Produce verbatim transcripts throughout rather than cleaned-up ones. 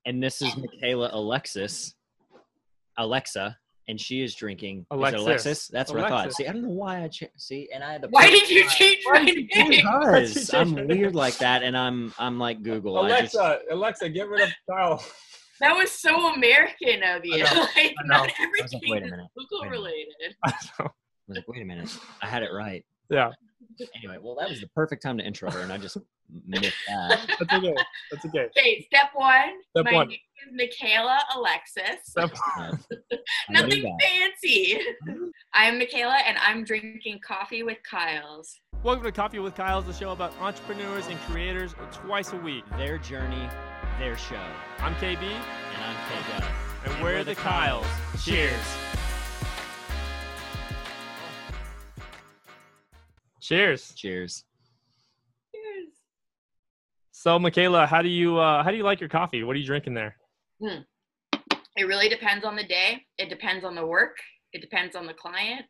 And this is Michaela Alexis, Alexa, and she is drinking. Alexis. Is it Alexis? That's what Alexis. I thought. See, I don't know why I cha- see, and I had to. Why did you change my name? Because I'm weird like that, and I'm I'm like Google. Alexa, I just, Alexa, get rid of Kyle. That was so American of you. I know, Like, I know. not I was everything like, wait a is minute, Google wait a minute. related. I was like, wait a minute, I had it right. Yeah, Anyway, well, that was the perfect time to intro her, and I just missed that. that's okay. That's okay. Okay, step one. Step my one. name is Michaela Alexis. Step Uh, I knew Nothing that. fancy. I'm Michaela, and I'm drinking coffee with Kyle's. Welcome to Coffee with Kyle's, the show about entrepreneurs and creators twice a week. Their journey, their show. I'm K B, And I'm K Gus. and we're the Kyles. Cheers. Cheers. Cheers. Cheers. So, Michaela, how do you uh, how do you like your coffee? What are you drinking there? Hmm. It really depends on the day. It depends on the work. It depends on the client.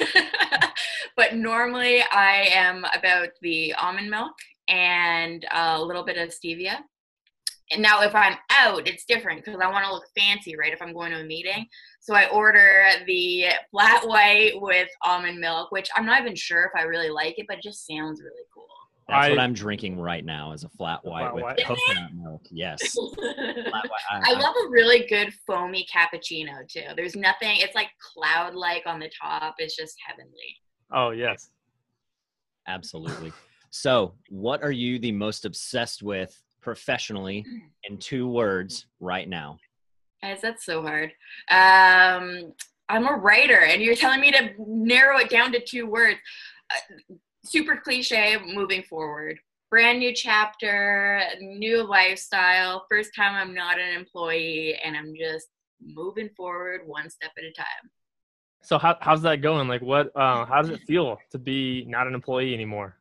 But normally I am about the almond milk and a little bit of stevia. And now if I'm out, it's different because I want to look fancy, right? If I'm going to a meeting. So I order the flat white with almond milk, which I'm not even sure if I really like it, but it just sounds really cool. That's I- what I'm drinking right now is a flat white flat with white. coconut milk. Yes. Flat white. I love a really good foamy cappuccino too. There's nothing, it's like cloud-like on the top. It's just heavenly. Oh, yes. Absolutely. So, what are you the most obsessed with professionally in two words right now? Guys, that's so hard. Um, I'm a writer, and you're telling me to narrow it down to two words. Uh, super cliche, moving forward. Brand new chapter, new lifestyle, first time I'm not an employee, and I'm just moving forward one step at a time. So, how how's that going? Like, what? Uh, how does it feel to be not an employee anymore?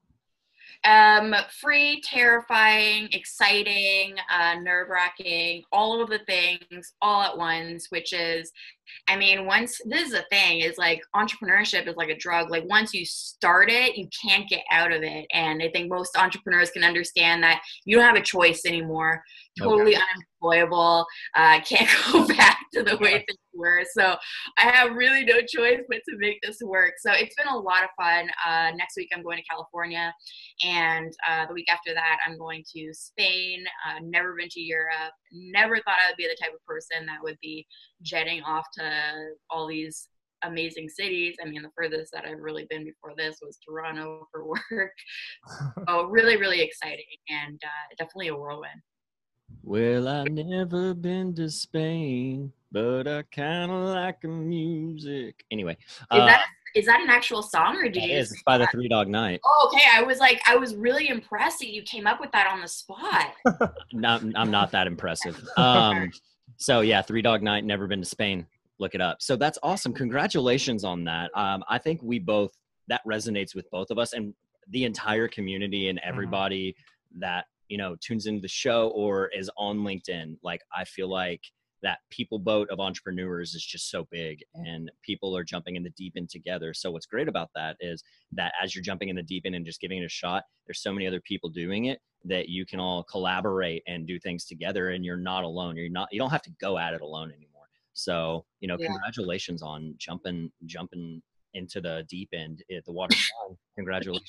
Um, free, terrifying, exciting, uh, nerve-wracking, all of the things all at once, which is, I mean, once, this is the thing, is like entrepreneurship is like a drug. Like once you start it, you can't get out of it. And I think most entrepreneurs can understand that you don't have a choice anymore. Totally Okay. unemployable. Uh, can't go back to the way things were. So I have really no choice but to make this work. So it's been a lot of fun. Uh, next week I'm going to California, and uh, the week after that I'm going to Spain. Uh, never been to Europe. Never thought I would be the type of person that would be jetting off to all these amazing cities. I mean, the furthest that I've really been before this was Toronto for work. So really, really exciting, and uh, definitely a whirlwind. Well, I've never been to Spain, but I kind of like the music. Anyway, Is uh, that is that an actual song, or did it you is. just It's by the Three Dog Night. Oh, okay. I was like, I was really impressed that you came up with that on the spot. Not, I'm not that impressive. Um, so yeah, Three Dog Night. Never been to Spain. Look it up. So that's awesome. Congratulations on that. Um, I think we both that resonates with both of us and the entire community and everybody that you know tunes into the show or is on LinkedIn. Like I feel like that people boat of entrepreneurs is just so big and people are jumping in the deep end together. So what's great about that is that as you're jumping in the deep end and just giving it a shot, there's so many other people doing it that you can all collaborate and do things together and you're not alone. You're not, you don't have to go at it alone anymore. So, you know, Yeah. congratulations on jumping, jumping into the deep end at the water. Congratulations.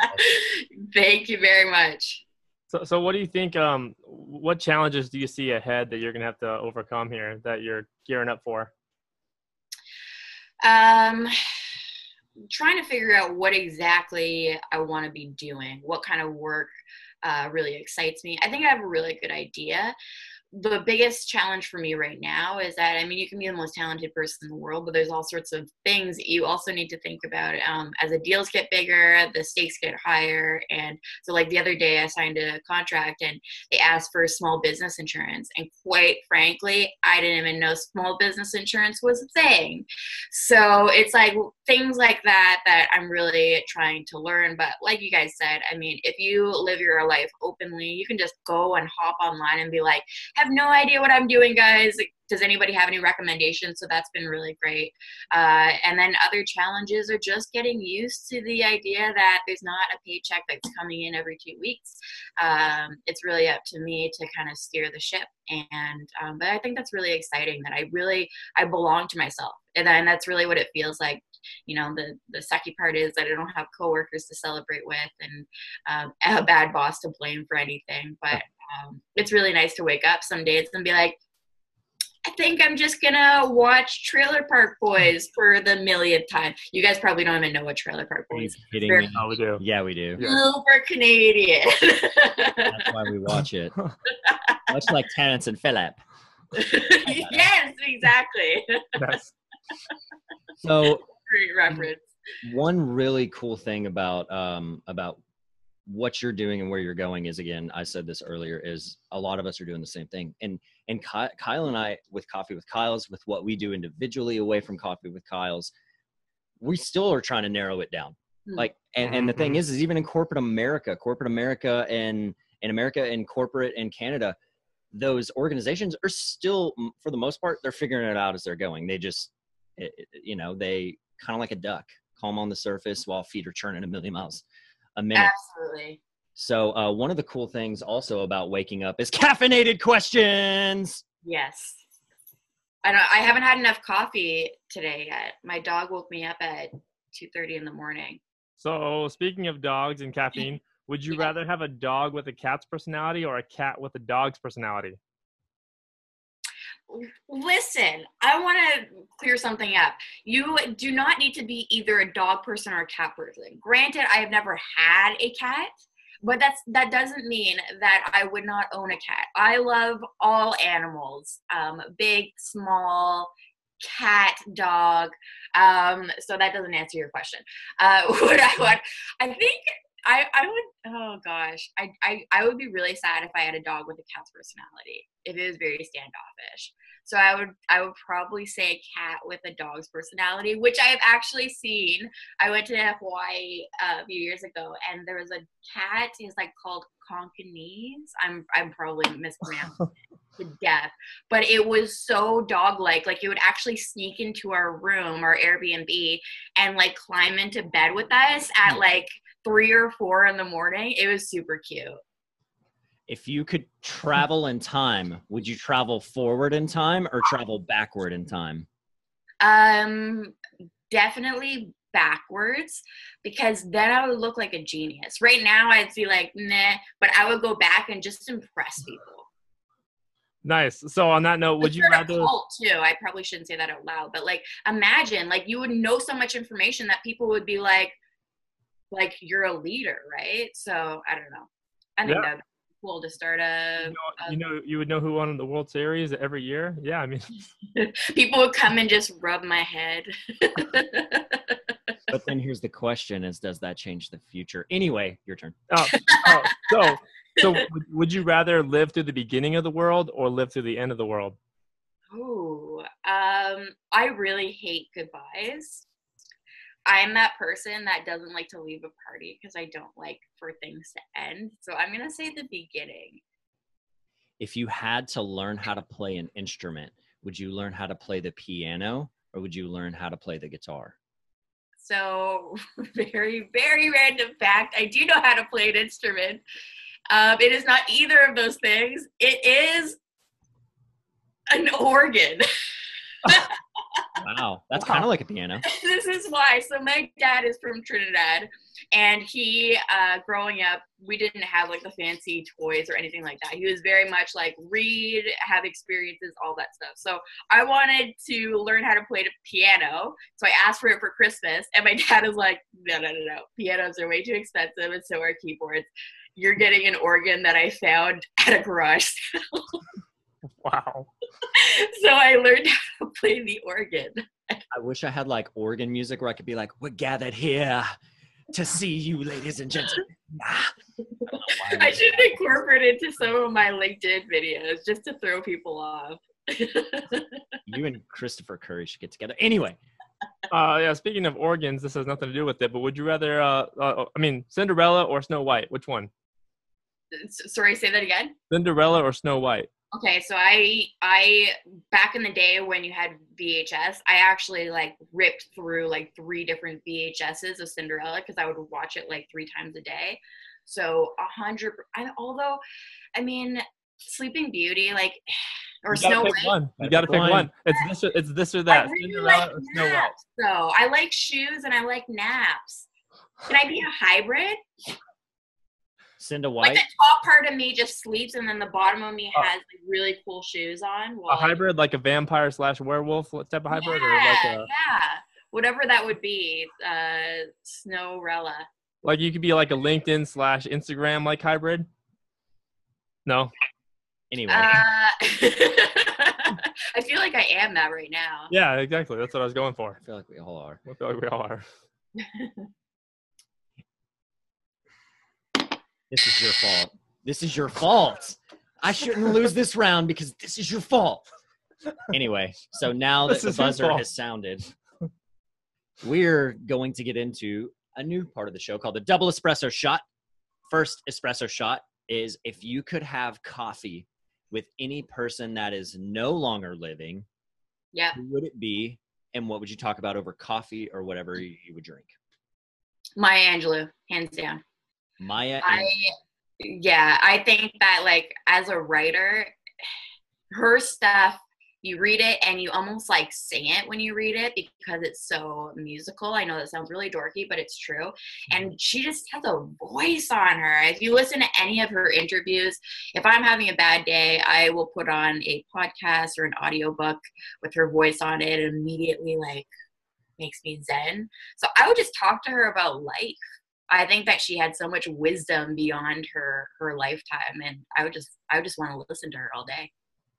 Thank you very much. So, so what do you think? Um, what challenges do you see ahead that you're gonna have to overcome here that you're gearing up for? Um, trying to figure out what exactly I want to be doing, what kind of work uh, really excites me. I think I have a really good idea. The biggest challenge for me right now is that, I mean, you can be the most talented person in the world, but there's all sorts of things that you also need to think about. Um, as the deals get bigger, the stakes get higher. And so like the other day I signed a contract and they asked for small business insurance. And quite frankly, I didn't even know small business insurance was a thing. So it's like things like that, that I'm really trying to learn. But like you guys said, I mean, if you live your life openly, you can just go and hop online and be like, have no idea what I'm doing, guys. does anybody have any recommendations? So that's been really great. Uh, and then other challenges are just getting used to the idea that there's not a paycheck that's coming in every two weeks. Um, it's really up to me to kind of steer the ship. And um, but I think that's really exciting, that I really I belong to myself, and then that's really what it feels like. You know, the the sucky part is that I don't have coworkers to celebrate with, and um, a bad boss to blame for anything. But um, it's really nice to wake up some days and be like, I think I'm just gonna watch Trailer Park Boys for the millionth time. You guys probably don't even know what Trailer Park Boys is. Kidding me? Oh, we do. Yeah, we do. Super Canadian. That's why we watch it. Much like Terrence and Phillip. Yes, exactly. Yes. So Great reference. one really cool thing about um, about what you're doing and where you're going is, again, I said this earlier, is a lot of us are doing the same thing. And and Ky- Kyle and I, with Coffee with Kyle's, with what we do individually away from Coffee with Kyle's, we still are trying to narrow it down. Like, and, and the thing is, is even in corporate America, corporate America and in America and corporate in Canada, those organizations are still, for the most part, they're figuring it out as they're going. They just, it, it, you know, they kind of like a duck, calm on the surface while feet are churning a million miles a minute. Absolutely. So uh, one of the cool things also about waking up is caffeinated questions. Yes. I don't. I haven't had enough coffee today yet. My dog woke me up at two thirty in the morning. So speaking of dogs and caffeine, would you Yeah. rather have a dog with a cat's personality or a cat with a dog's personality? Listen, I want to clear something up. You do not need to be either a dog person or a cat person. Granted, I have never had a cat, but that's that doesn't mean that I would not own a cat. I love all animals, um, big, small, cat, dog. Um, so that doesn't answer your question. Uh, would I want? I think I I would. Oh gosh, I I I would be really sad if I had a dog with a cat's personality. If it was very standoffish. So I would I would probably say a cat with a dog's personality, which I have actually seen. I went to Hawaii uh, a few years ago, and there was a cat. He's like called Concanese. I'm I'm probably mispronouncing it to death, but it was so dog-like. Like it would actually sneak into our room, our Airbnb, and like climb into bed with us at like three or four in the morning. It was super cute. If you could travel in time, would you travel forward in time or travel backward in time? Um, definitely backwards, because then I would look like a genius. Right now, I'd be like, nah, but I would go back and just impress people. Nice. So on that note, would you rather? Cult too. I probably shouldn't say that out loud, but like, imagine, like, you would know so much information that people would be like, like you're a leader, right? So I don't know. I think Yeah. that'd be cool to start a, You know, you know, you would know who won the World Series every year. Yeah, I mean, a people would come and just rub my head. But then here's the question: is does that change the future? Anyway, your turn. oh, oh, so so would, would you rather live through the beginning of the world or live through the end of the world? Ooh, um, I really hate goodbyes. I'm that person that doesn't like to leave a party because I don't like for things to end. So I'm going to say the beginning. If you had to learn how to play an instrument, would you learn how to play the piano or would you learn how to play the guitar? So very, very random fact. I do know how to play an instrument. Um, it is not either of those things. It is an organ. Wow, that's Wow. kind of like a piano. This is why. So my dad is from Trinidad, and he, uh, growing up, we didn't have like the fancy toys or anything like that. He was very much like read, have experiences, all that stuff. So I wanted to learn how to play the piano. So I asked for it for Christmas, and my dad was like, no, no, no, no. Pianos are way too expensive, and so are keyboards. You're getting an organ that I found at a garage sale. Wow. So I learned how to play the organ. I wish I had like organ music where I could be like, we're gathered here to see you, ladies and gentlemen. I should incorporate it into some of my LinkedIn videos just to throw people off. You and Christopher Curry should get together. Anyway, Uh, yeah. Speaking of organs, this has nothing to do with it. But would you rather? Uh, uh, I mean, Cinderella or Snow White? Which one? S- Sorry, say that again. Cinderella or Snow White? Okay, so I I back in the day when you had V H S, I actually like ripped through like three different V H S's of Cinderella because I would watch it like three times a day. So a hundred. I, although, I mean, Sleeping Beauty, like, or You gotta Snow pick White. one. You Gotta gotta pick pick one. one. It's this. Or, it's this or I that. really Cinderella like or Snow White. naps, though. I like shoes and I like naps. Can I be a hybrid? Cinda Like White. the top part of me just sleeps, and then the bottom of me Uh, has like really cool shoes on. A While hybrid, like a vampire slash werewolf type of hybrid, yeah, or like a yeah, whatever that would be. Uh, Snowrella. like you could be like a LinkedIn slash Instagram like hybrid. No. Anyway, Uh, I feel like I am that right now. Yeah, exactly. That's what I was going for. I feel like we all are. I feel like we all are. This is your fault. This is your fault. I shouldn't lose this round because this is your fault. Anyway, so now that This the is your buzzer fault. has sounded, we're going to get into a new part of the show called the double espresso shot. First espresso shot is if you could have coffee with any person that is no longer living, Yeah, who would it be? And what would you talk about over coffee or whatever you would drink? Maya Angelou, hands down. Maya I Angelou. yeah, I think that like as a writer, her stuff, you read it and you almost like sing it when you read it because it's so musical. I know that sounds really dorky, but it's true. And she just has a voice on her. If you listen to any of her interviews, if I'm having a bad day, I will put on a podcast or an audiobook with her voice on it and immediately like makes me zen. So I would just talk to her about life. I think that she had so much wisdom beyond her her lifetime, and I would just I would just want to listen to her all day.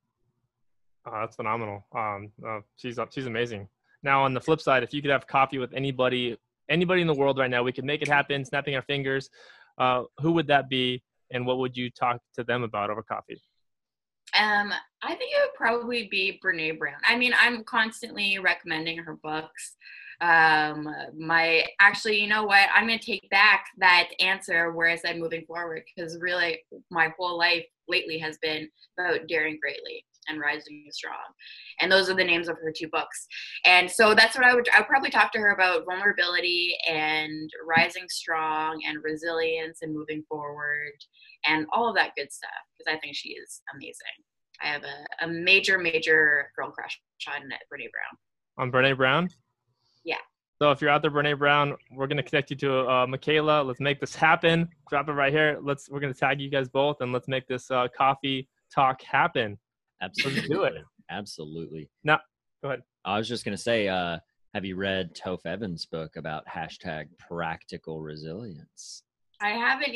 Oh, that's phenomenal. Um, uh, she's she's amazing. Now, on the flip side, if you could have coffee with anybody, anybody in the world right now, we could make it happen, snapping our fingers. Uh, who would that be, and what would you talk to them about over coffee? Um, I think it would probably be Brene Brown. I mean, I'm constantly recommending her books. Um, my actually, you know what? I'm gonna take back that answer where I said moving forward, because really, my whole life lately has been about daring greatly and rising strong, and those are the names of her two books. And so that's what I would. I would probably talk to her about vulnerability and rising strong and resilience and moving forward and all of that good stuff, because I think she is amazing. I have a, a major, major girl crush on Brene Brown. On Brene Brown? Yeah. So if you're out there, Brene Brown, we're gonna connect you to uh, Michaela. Let's make this happen. Drop it right here. Let's. We're gonna tag you guys both, and let's make this uh, coffee talk happen. Absolutely. do it. Absolutely. No, go ahead. I was just going to say, uh, have you read Toph Evans' book about hashtag practical resilience? I haven't.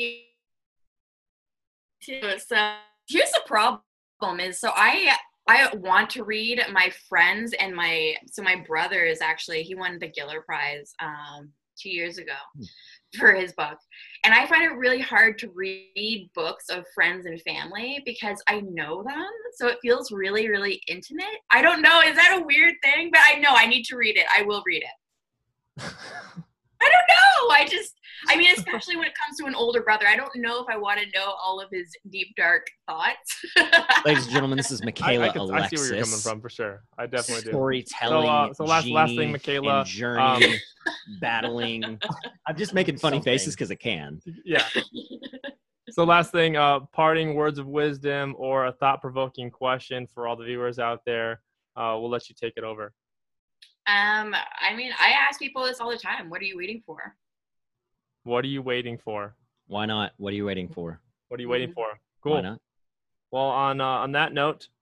So here's the problem is, so I I want to read. My friends and my so my brother is actually, he won the Giller Prize um, two years ago for his book, and I find it really hard to read books of friends and family because I know them, so it feels really, really intimate. I don't know, is that a weird thing? But I know I need to read it. I will read it. I don't know. I just, I mean, especially when it comes to an older brother, I don't know if I want to know all of his deep, dark thoughts. Ladies and gentlemen, this is I, Michaela I, can, Alexis. I see where you're coming from for sure. I definitely do. Storytelling, So, uh, so last- last thing, genie, Michaela, and journey, um, battling. I'm just making funny Something. faces because I can. Yeah. So last thing, uh, parting words of wisdom or a thought-provoking question for all the viewers out there. Uh, we'll let you take it over. Um, I mean, I ask people this all the time. What are you waiting for? What are you waiting for? Why not? What are you waiting for? What are you waiting for? Why Cool. not? Well, on uh, on that note,